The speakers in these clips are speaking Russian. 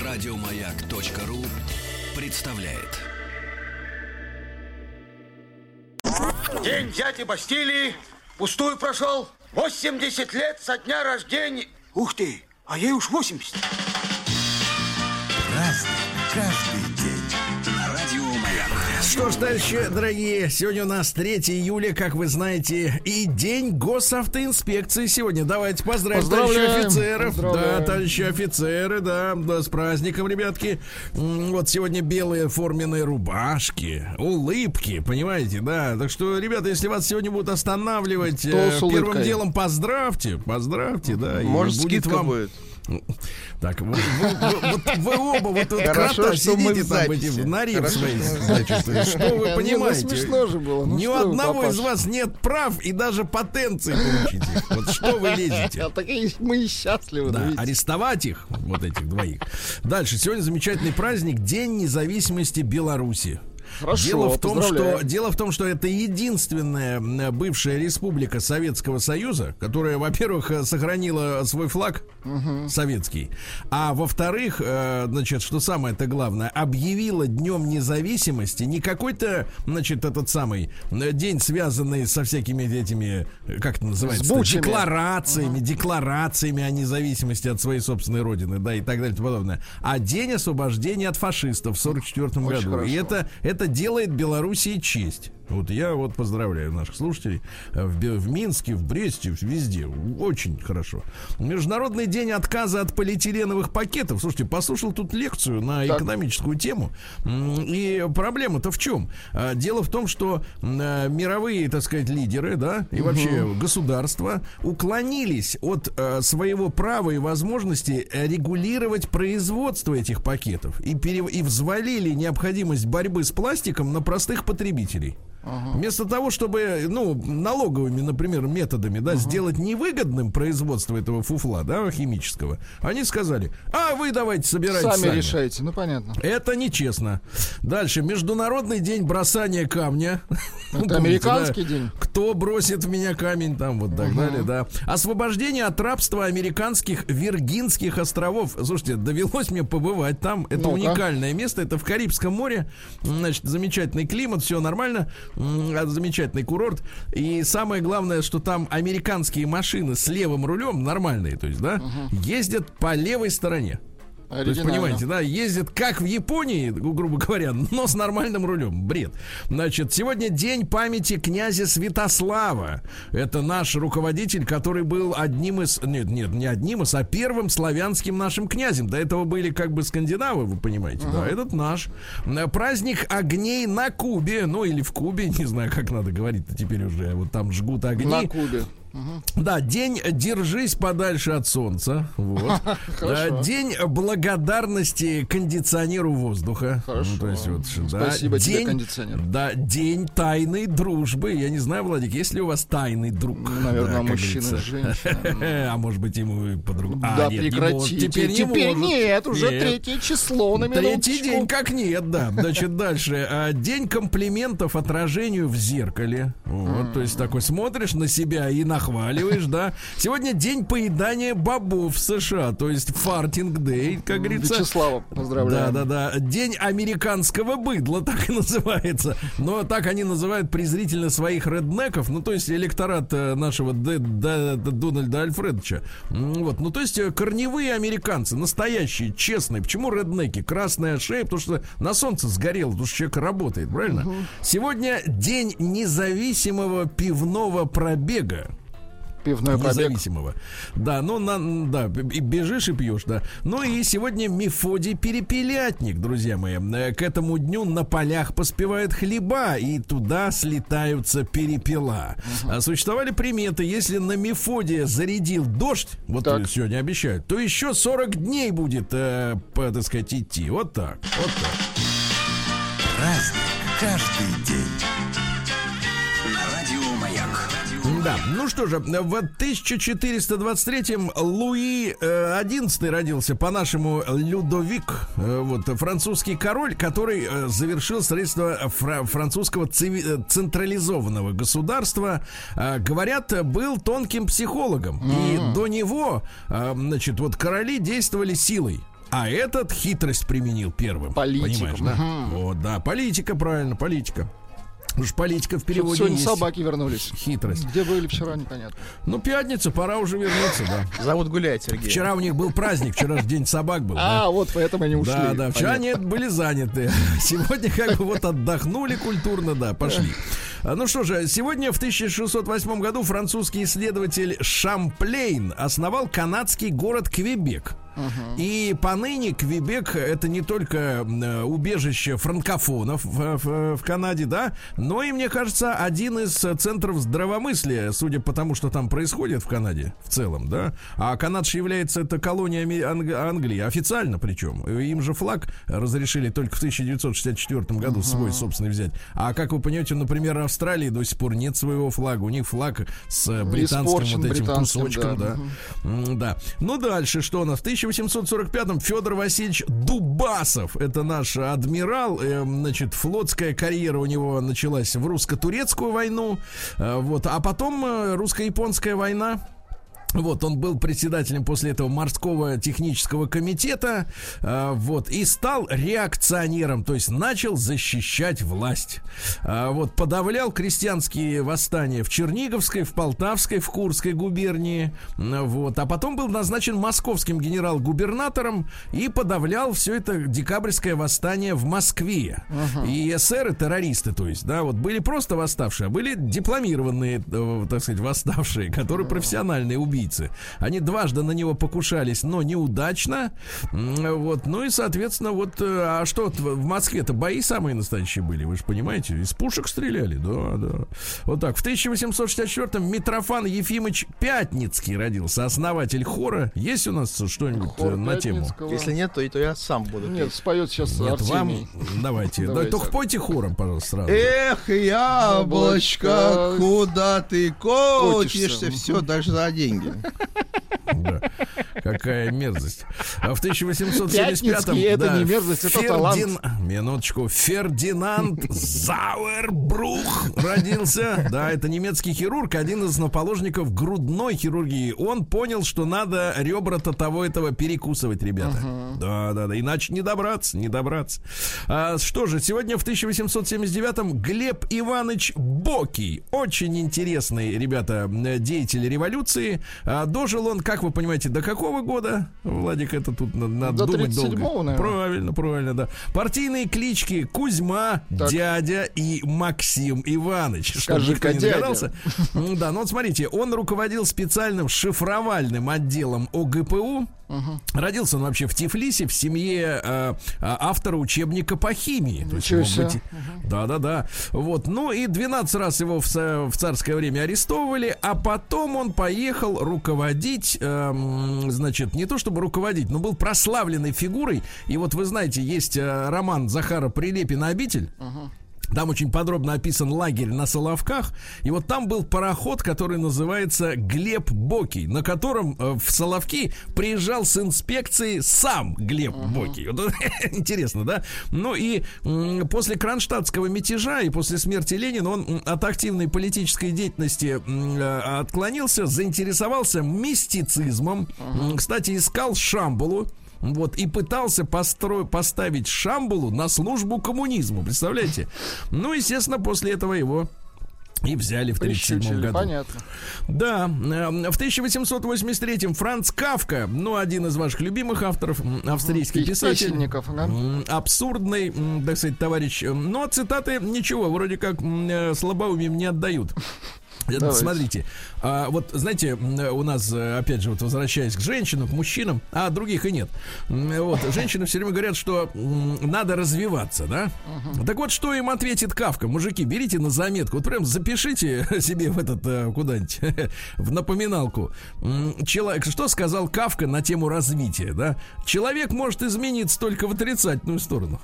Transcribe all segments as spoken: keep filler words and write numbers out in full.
Радиомаяк.ру представляет. День дяди Бастилии пустую прошел. восемьдесят лет со дня рождения. Ух ты, а ей уж восемьдесят. Праздник каждый день. На Радио Маяк. Что ж, товарищи дорогие, сегодня у нас третьего июля, как вы знаете, и день госавтоинспекции сегодня. Давайте поздравим товарищей офицеров. Да, товарищи офицеры, да, да, с праздником, ребятки. Вот сегодня белые форменные рубашки, улыбки, понимаете, да. Так что, ребята, если вас сегодня будут останавливать, э, первым делом поздравьте, поздравьте, да. Может, скидка вам... будет. Так, вы, вы, вы, вот вы оба вот тут крота сидите там эти норе свои, значит, что вы понимаете? Ну, смешно же было. Ну, ни у одного вы, из вас нет прав и даже потенции получить их. Вот что вы лезете? А так мы и счастливы. Да, арестовать их, вот этих двоих. Дальше, сегодня замечательный праздник, День независимости Беларуси. Хорошо, дело в том, что дело в том, что это единственная бывшая республика Советского Союза, которая, во-первых, сохранила свой флаг угу. советский, а во-вторых, значит, что самое-то главное, объявила Днем независимости не какой-то, значит, этот самый день, связанный со всякими этими, как это называется, декларациями, угу. декларациями о независимости от своей собственной родины, да, и так далее и тому подобное, а день освобождения от фашистов в сорок четвёртом году. Хорошо. И это Это делает Белоруссии честь. Вот я вот поздравляю наших слушателей в, в Минске, в Бресте, везде. Очень хорошо. Международный день отказа от полиэтиленовых пакетов. Слушайте, послушал тут лекцию на так. экономическую тему. И проблема-то в чем? Дело в том, что мировые, так сказать, лидеры, да, и угу. вообще государства уклонились от своего права и возможности регулировать производство этих пакетов и, пере... и взвалили необходимость борьбы с пластиком на простых потребителей. Ага. Вместо того, чтобы, ну, налоговыми, например, методами, да, ага. сделать невыгодным производство этого фуфла, да, химического, они сказали: а вы давайте собирайте сами. Сами решайте, ну понятно. Это нечестно. Дальше, Международный день бросания камня. Это американский да? день. Кто бросит в меня камень, там вот так ага. далее, да. Освобождение от рабства американских Виргинских островов. Слушайте, довелось мне побывать там. Это ну-ка. уникальное место, это в Карибском море. Значит, замечательный климат, все нормально. Замечательный курорт. И самое главное, что там американские машины с левым рулем нормальные, то есть, да, uh-huh. ездят по левой стороне. То есть, понимаете, да, ездят как в Японии, грубо говоря, но с нормальным рулем. Бред. Значит, сегодня день памяти князя Святослава. Это наш руководитель, который был одним из... Нет, нет, не одним из, а первым славянским нашим князем. До этого были как бы скандинавы, вы понимаете. Uh-huh. Да, этот наш. Праздник огней на Кубе. Ну, или в Кубе, не знаю, как надо говорить-то теперь уже. Вот там жгут огни. На Кубе. Угу. Да, день «Держись подальше от солнца». Вот. День благодарности кондиционеру воздуха. Хорошо. Ну, то есть, вот, спасибо да. тебе, день, кондиционер. Да, день тайной дружбы. Я не знаю, Владик, есть ли у вас тайный друг? Ну, наверное, да, мужчина и женщина. А может быть, ему по-другому. Да, прекратите. Теперь нет, уже третье число на минуточку. Третий день как нет, да. Значит, дальше. День комплиментов отражению в зеркале. Вот, то есть такой смотришь на себя и на хваливаешь, да. Сегодня день поедания бобов в США, то есть фартинг дэй, как говорится. Вячеслава, поздравляю. Да, да, да. День американского быдла, так и называется. Но так они называют презрительно своих реднеков, ну, то есть электорат нашего Д- Д- Д- Дональда Альфредовича. Вот, ну, то есть корневые американцы, настоящие, честные. Почему реднеки? Красная шея, потому что на солнце сгорело, потому что человек работает, правильно? Угу. Сегодня день независимого пивного пробега. Пивной независимого. Пробег. Да, ну, на, да, и бежишь и пьешь, да. Ну и сегодня Мефодий Перепелятник, друзья мои. К этому дню на полях поспевают хлеба, и туда слетаются перепела. Uh-huh. Существовали приметы: если на Мефодия зарядил дождь, вот так. сегодня обещают, то еще сорок дней будет, э, по, так сказать, идти. Вот так, вот так. Праздник каждый день. Да, ну что же, в тысяча четыреста двадцать третьем Луи одиннадцатый родился, по-нашему Людовик, вот, французский король, который завершил строительство фра- французского ци- централизованного государства. Говорят, был тонким психологом, mm-hmm. и до него, значит, вот короли действовали силой. а этот хитрость применил первым. Политика. Понимаешь, да? Угу. Вот, да, политика, правильно, политика. Уж политика в переводе сегодня есть. Собаки вернулись. Хитрость. Где были вчера, непонятно. Ну, пятница, пора уже вернуться, да. Зовут гулять, Сергей. Вчера у них был праздник, вчера же день собак был. А, да? вот поэтому они ушли. Да, да, вчера они были заняты. Сегодня как бы вот отдохнули культурно, да, пошли. Ну что же, сегодня в тысяча шестьсот восьмом году французский исследователь Шамплейн основал канадский город Квебек. Uh-huh. И поныне Квебек — это не только э, убежище франкофонов в, в, в Канаде, да, но и, мне кажется, один из центров здравомыслия, судя по тому, что там происходит в Канаде в целом, да. А Канада же является это колонией Анг- Англии, официально причем. Им же флаг разрешили только в тысяча девятьсот шестьдесят четвёртом году uh-huh. свой собственный взять. А как вы понимаете, например, Австралии до сих пор нет своего флага. У них флаг с британским вот этим кусочком, да. Да. Uh-huh. да. Ну, дальше что у нас? В тысяча восемьсот сорок пятом Федор Васильевич Дубасов, это наш адмирал, э, значит, флотская карьера у него началась в русско-турецкую войну, э, вот, а потом э, русско-японская война. Вот, он был председателем после этого морского технического комитета, э, вот, и стал реакционером, то есть начал защищать власть. Э, вот, подавлял крестьянские восстания в Черниговской, в Полтавской, в Курской губернии, э, вот, а потом был назначен московским генерал-губернатором и подавлял все это декабрьское восстание в Москве. Uh-huh. И эсеры, террористы, то есть, да, вот, были просто восставшие, а были дипломированные, э, так сказать, восставшие, которые uh-huh. профессиональные убийцы. Они дважды на него покушались, но неудачно. Вот. Ну и, соответственно, вот... А что, в Москве-то бои самые настоящие были, вы же понимаете? Из пушек стреляли, да, да. Вот так. В тысяча восемьсот шестьдесят четвёртом Митрофан Ефимович Пятницкий родился, основатель хора. Есть у нас что-нибудь Хор на тему? Если нет, то, и то я сам буду. Нет, споет сейчас Нет, Артемий. вам... Давайте. давайте. Да, только пойте хором, пожалуйста, сразу. Эх, яблочко, куда ты котишься? Все, даже за деньги. Да. Какая мерзость. А в тысяча восемьсот семьдесят пятом это да, не мерзость, это Фердин... талант. Минуточку. Фердинанд Зауэрбрух родился. Да, это немецкий хирург, один из основоположников грудной хирургии. Он понял, что надо ребра-то того этого перекусывать, ребята. Uh-huh. Да, да, да. Иначе не добраться, не добраться. А, что же, сегодня в тысяча восемьсот семьдесят девятом Глеб Иванович Бокий. Очень интересный, ребята, деятель революции. А, дожил он, как вы понимаете, до какого года? Владик, это тут надо до думать долго. Наверное. Правильно, правильно, да. Партийные клички Кузьма, так. Дядя и Максим Иванович. Скажи-ка, дядя. Да, ну вот смотрите, он руководил специальным шифровальным отделом О Г П У. Uh-huh. Родился он вообще в Тифлисе в семье э, автора учебника по химии. Ничего себе. Быть... Uh-huh. Да-да-да. Вот. Ну и двенадцать раз его в, в царское время арестовывали, а потом он поехал руководить, э, значит, не то чтобы руководить, но был прославленной фигурой. И вот вы знаете, есть э, роман Захара Прилепина «Обитель». Uh-huh. Там очень подробно описан лагерь на Соловках. И вот там был пароход, который называется Глеб Бокий, на котором э, в Соловки приезжал с инспекцией сам Глеб uh-huh. Бокий. Вот, интересно, да? Ну и м, после кронштадтского мятежа и после смерти Ленина он от активной политической деятельности м, э, отклонился, заинтересовался мистицизмом. Uh-huh. Кстати, искал Шамбалу. Вот, и пытался постро... поставить Шамбалу на службу коммунизму, представляете? Ну, естественно, после этого его и взяли в тридцать седьмом году. Понятно. Да, в тысяча восемьсот восемьдесят третьем Франц Кафка, ну, один из ваших любимых авторов, австрийский писатель, да? абсурдный, так сказать, товарищ. Но цитаты ничего, вроде как слабоумием не отдают. Давайте. Смотрите, а, вот знаете, у нас, опять же, вот возвращаясь к женщинам, к мужчинам, а других и нет. Вот, женщины все время говорят, что м, надо развиваться, да? Uh-huh. Так вот, что им ответит Кафка? Мужики, берите на заметку, вот прям запишите себе в этот, куда-нибудь, в напоминалку. Человек, что сказал Кафка на тему развития, да? Человек может измениться только в отрицательную сторону.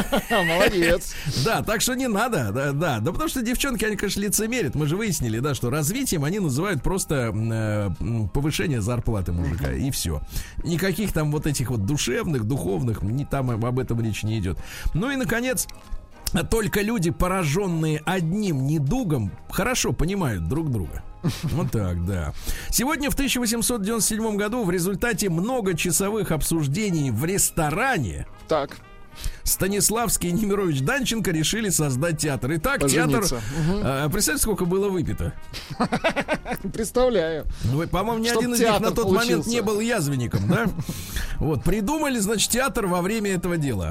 Молодец. Да, так что не надо, да, да. Да потому что девчонки, они, конечно, лицемерят. Мы же выяснили, да, что развитием они называют просто э, повышение зарплаты мужика, и все. Никаких там вот этих вот душевных, духовных, не, там об этом речь не идет. Ну и, наконец, только люди, пораженные одним недугом, хорошо понимают друг друга. Вот так, да. Сегодня в тысяча восемьсот девяносто седьмом году в результате многочасовых обсуждений в ресторане Так. Станиславский и Немирович Данченко решили создать театр. Итак, Пожениться. театр... Угу. А, представьте, сколько было выпито. Представляю. Ну, по-моему, ни Чтоб один из них на тот получился. момент не был язвенником, да? Вот, придумали, значит, театр во время этого дела.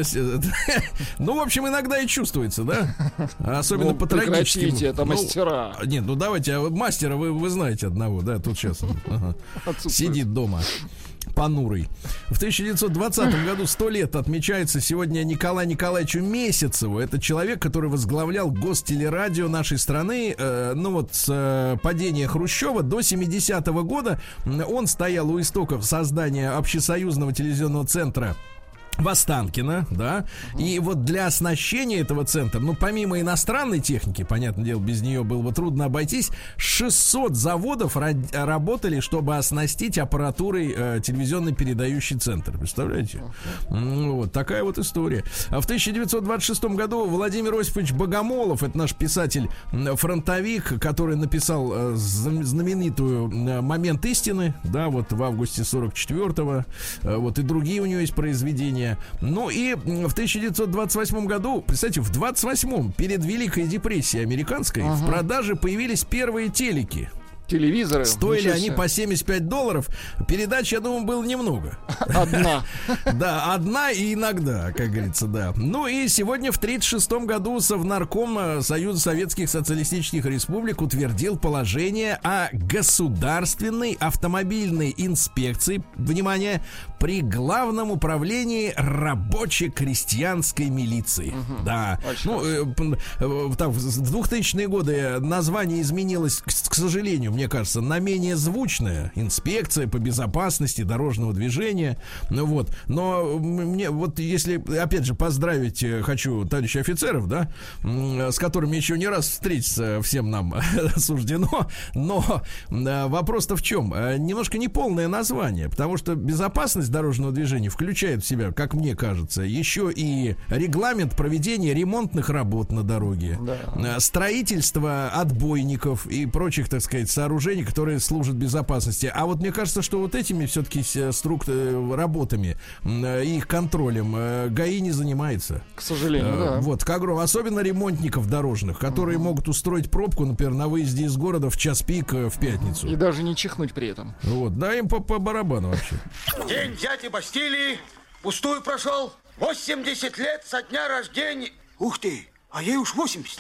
Ну, в общем, иногда и чувствуется, да? Особенно Ну, по трагическим. прекратите, это Ну, мастера. Нет, ну давайте, а мастера вы, вы знаете одного, да, тут сейчас ага, сидит дома. Понурый. В тысяча девятьсот двадцатом году сто лет отмечается сегодня Николаю Николаевичу Месяцеву. Это человек, который возглавлял Гостелерадио нашей страны. Э, ну вот с э, падения Хрущева до семидесятого года он стоял у истоков создания общесоюзного телевизионного центра в Останкино, да, и вот для оснащения этого центра, ну, помимо иностранной техники, понятное дело, без нее было бы трудно обойтись, шестьсот заводов ра- работали, чтобы оснастить аппаратурой э, телевизионный передающий центр, представляете? Ну, вот такая вот история. А в тысяча девятьсот двадцать шестом году Владимир Осипович Богомолов, это наш писатель-фронтовик, который написал э, знаменитую э, «Момент истины», да, вот в августе сорок четвёртого, э, вот и другие у него есть произведения. Ну и в тысяча девятьсот двадцать восьмом году, представьте, в двадцать восьмом, перед Великой депрессией американской, ага. в продаже появились первые телеки. Телевизоры. Стоили они по семьдесят пять долларов. Передач, я думаю, было немного. Одна. Да, одна и иногда, как говорится, да. Ну и сегодня в тридцать шестом году Совнарком Союза Советских Социалистических Республик утвердил положение о государственной автомобильной инспекции, внимание, при Главном управлении рабоче-крестьянской милиции. Угу. Да. Очень ну, э, э, так, в двухтысячные годы название изменилось, к, к сожалению, мне кажется, на менее звучное. Инспекция по безопасности дорожного движения. Ну вот. Но мне вот если, опять же, поздравить хочу товарищей офицеров, да, с которыми еще не раз встретиться всем нам суждено. Но вопрос-то в чем? Немножко неполное название, потому что безопасность дорожного движения включает в себя, как мне кажется, еще и регламент проведения ремонтных работ на дороге, да. строительство отбойников и прочих, так сказать, сооружений, которые служат безопасности. А вот мне кажется, что вот этими все-таки струк... работами, их контролем ГАИ не занимается. К сожалению, а, да. Вот, как говорю, особенно ремонтников дорожных, которые угу. могут устроить пробку, например, на выезде из города в час пик в пятницу. И даже не чихнуть при этом. Вот, да, им по, по барабану вообще. День дяди Бастилии пустую прошел. восемьдесят лет со дня рождения. Ух ты, а ей уж восемьдесят.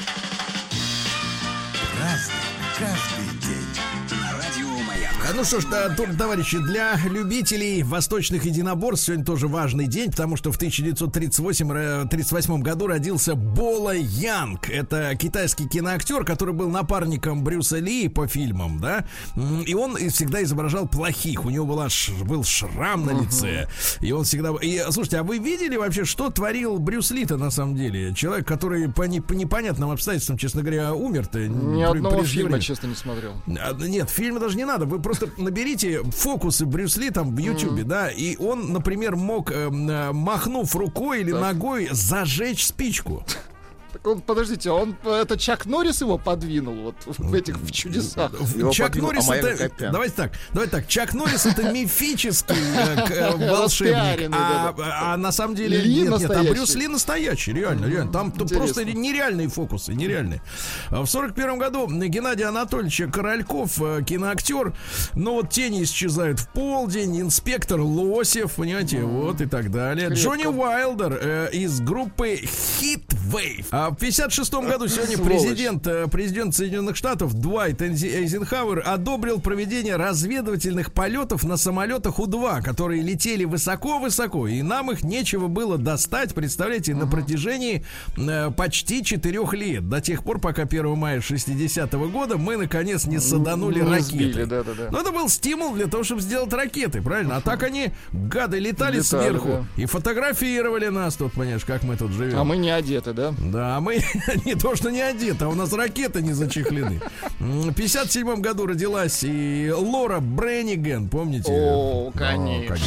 Разный, каждый день. Ну что ж, да, товарищи, для любителей восточных единоборств сегодня тоже важный день, потому что в тысяча девятьсот тридцать восьмом году родился Бола Янг. Это китайский киноактер, который был напарником Брюса Ли по фильмам, да, и он всегда изображал плохих. У него была, был шрам на лице, uh-huh. и он всегда... И, слушайте, а вы видели вообще, что творил Брюс Ли-то на самом деле? Человек, который по, не, по непонятным обстоятельствам, честно говоря, умер-то. Ни одного фильма, честно, не смотрел. Нет, фильма даже не надо, вы просто наберите фокусы Брюс Ли там в Ютубе, mm-hmm. да, и он, например, мог, э, махнув рукой или так. ногой, зажечь спичку. Так он, подождите, он, это Чак Норрис его подвинул вот в этих в чудесах. Его Чак Норрис это, давайте так, давайте так, Чак Норрис это мифический э, волшебник, а, а на самом деле Ли нет, нет, а Брюс Ли настоящий, реально, реально, там Интересно. Просто нереальные фокусы, нереальные. В сорок первом году Геннадий Анатольевич Корольков, киноактер, но вот тени исчезают в полдень, инспектор Лосев, понимаете, mm. вот и так далее. Крепко. Джонни Уайлдер э, из группы Heat Wave. А в пятьдесят шестом году сегодня президент, президент Соединенных Штатов Дуайт Эйзенхауэр одобрил проведение разведывательных полетов на самолетах У два, которые летели высоко-высоко, и нам их нечего было достать, представляете, на протяжении э, почти четырех лет, до тех пор, пока первого мая шестидесятого года мы, наконец, не саданули не ракеты. Сбили, да, да, да. Но это был стимул для того, чтобы сделать ракеты, правильно? А так они, гады, летали, летали сверху, да. и фотографировали нас тут, понимаешь, как мы тут живем. А мы не одеты, да? Да, а мы не то, что не одеты, а у нас ракеты не зачехлены. В пятьдесят седьмом году родилась и Лора Бренниген, помните? О, конечно. О, конечно.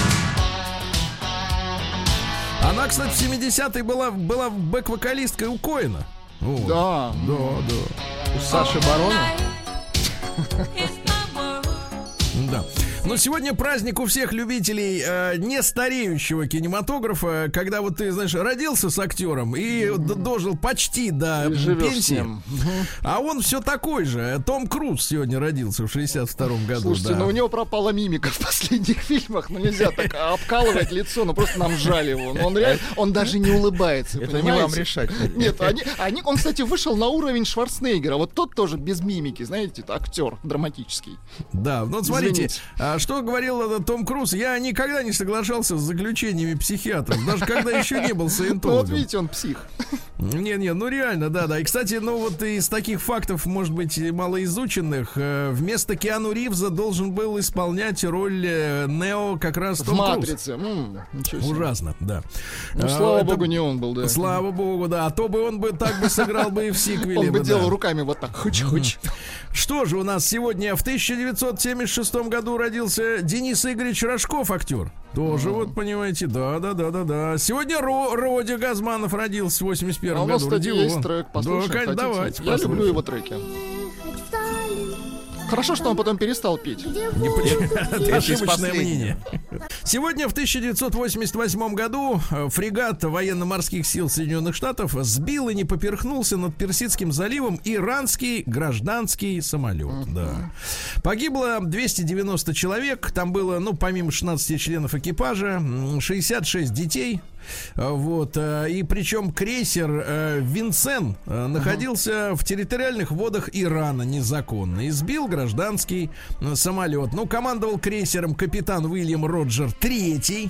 Она, кстати, в семидесятые была, была бэк-вокалисткой у Коэна. Вот. Да. Да, да. У Саши Барона. Да. Но сегодня праздник у всех любителей э, нестареющего кинематографа, когда вот ты, знаешь, родился с актером и д- дожил почти до И пенсии, а он все такой же. Том Круз сегодня родился в шестьдесят втором году. Слушайте, да. ну у него пропала мимика в последних фильмах, ну нельзя так обкалывать лицо, ну просто нам жаль его. Но он реально, он даже не улыбается, Это понимаете? не вам решать. Нет, они, они, он, кстати, вышел на уровень Шварценеггера. Вот тот тоже без мимики, знаете, это актер драматический. Да, ну вот смотрите, Извините. а что говорил этот Том Круз? Я никогда не соглашался с заключениями психиатров, даже когда еще не был Ну вот саентологом. видите, он псих. Не-не, ну реально, да-да. И, кстати, ну вот из таких фактов, может быть, малоизученных, э, вместо Киану Ривза должен был исполнять роль э, Нео как раз В Том Круз. «Матрице». М, ничего себе. Ужасно, да. Ну, А, слава это- богу, не он был, да. Слава богу, да. А то бы он бы так бы сыграл бы и в сиквеле. Он бы да. делал руками вот так, хыч-хыч. Что же у нас сегодня? В тысяча девятьсот семьдесят шестом году родился Денис Игоревич Рожков, актер. Тоже вот, понимаете, да-да-да-да-да. Сегодня Ро- Родя Газманов родился в восемьдесят А первом у нас, году. кстати, Родион. есть трек, послушаем. Да, хотите? давайте, Я люблю послушаем. его треки. Хорошо, что он потом перестал петь. Не понимаю. Это из ошибочное последнего. мнение. Сегодня в тысяча девятьсот восемьдесят восьмом году э, фрегат военно-морских сил Соединенных Штатов сбил и не поперхнулся над Персидским заливом иранский гражданский самолет. Да. Погибло двести девяносто человек. Там было, ну, помимо шестнадцати членов экипажа, м, шестьдесят шесть детей. Э, Вот. э, И причем крейсер э, Винсен э, находился в территориальных водах Ирана незаконно. И сбил гражданский э, самолет. Ну, командовал крейсером капитан Уильям Роджер Третий.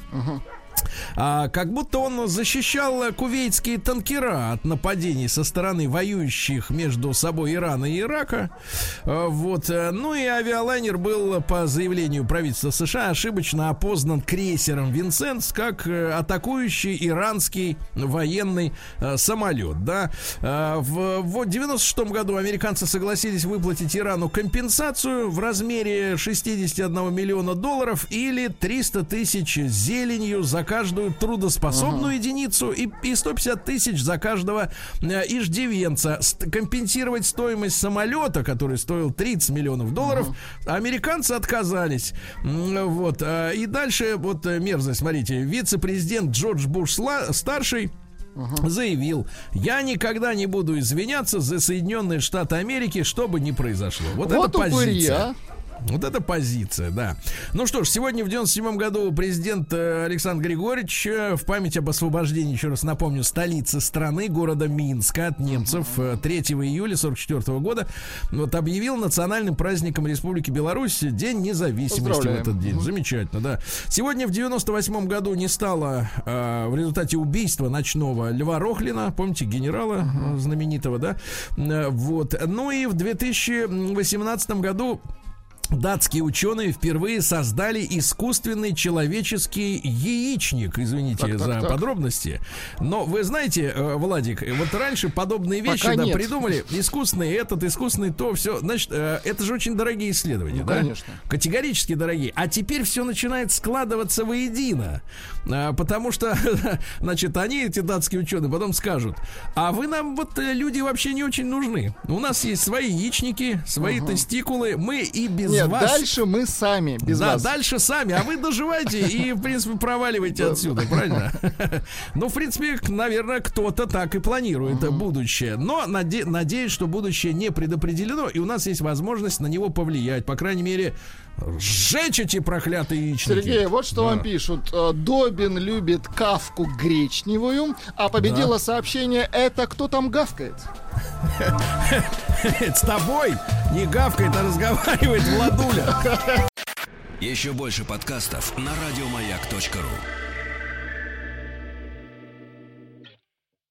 А, как будто он защищал э, кувейтские танкера от нападений со стороны воюющих между собой Ирана и Ирака. А, вот. э, Ну и авиалайнер был, по заявлению правительства США, ошибочно опознан крейсером Винсент как э, атакующий иранский военный э, самолет. Да. А, в, в девяносто шестом году американцы согласились выплатить Ирану компенсацию в размере шестьдесят один миллиона долларов или триста тысяч зеленью за каждую трудоспособную uh-huh. единицу и, и сто пятьдесят тысяч за каждого э, иждивенца. Ст- компенсировать стоимость самолета, который стоил тридцать миллионов долларов, uh-huh. американцы отказались. М, Вот. э, И дальше вот э, мерзость, смотрите. Вице-президент Джордж Буш сла- старший Uh-huh. заявил: я никогда не буду извиняться за Соединенные Штаты Америки, что бы ни произошло. Вот, Вот это упыри, позиция. а. Вот это позиция, да. Ну что ж, сегодня в девяносто седьмом году президент э, Александр Григорьевич э, в память об освобождении, еще раз напомню, столицы страны, города Минска от немцев, э, третьего июля сорок четвёртого года, вот, объявил национальным праздником Республики Беларусь День независимости в этот день. Замечательно, да. Сегодня в девяносто восьмом году не стало э, в результате убийства ночного Льва Рохлина, помните, генерала э, знаменитого, да? Э, вот. Ну и в две тысячи восемнадцатом году датские ученые впервые создали искусственный человеческий яичник. Извините так, так, за так. подробности. Но вы знаете, э, Владик, вот раньше подобные вещи Пока да, нет. придумали. Искусственный этот, искусственный то, все. Значит, э, это же очень дорогие исследования, Ну, да? конечно. Категорически дорогие. А теперь все начинает складываться воедино. А, потому что, значит, они, эти датские ученые, потом скажут: а вы нам, вот, э, люди вообще не очень нужны. У нас есть свои яичники, свои Ага. тестикулы. Мы и без Нет, вас... дальше мы сами, без да, вас. дальше сами, а вы доживайте и, в принципе, проваливайте отсюда, правильно? Ну, в принципе, наверное, кто-то так и планирует будущее. Но наде- надеюсь, что будущее не предопределено, и у нас есть возможность на него повлиять. По крайней мере, сжечь эти проклятые яичники. Сергей, вот что Да. вам пишут. Э, Добин любит кавку гречневую, а победило сообщение: это кто там гавкает? С тобой не гавкает, а разговаривает Владуля. Еще больше подкастов на радиомаяк точка ру.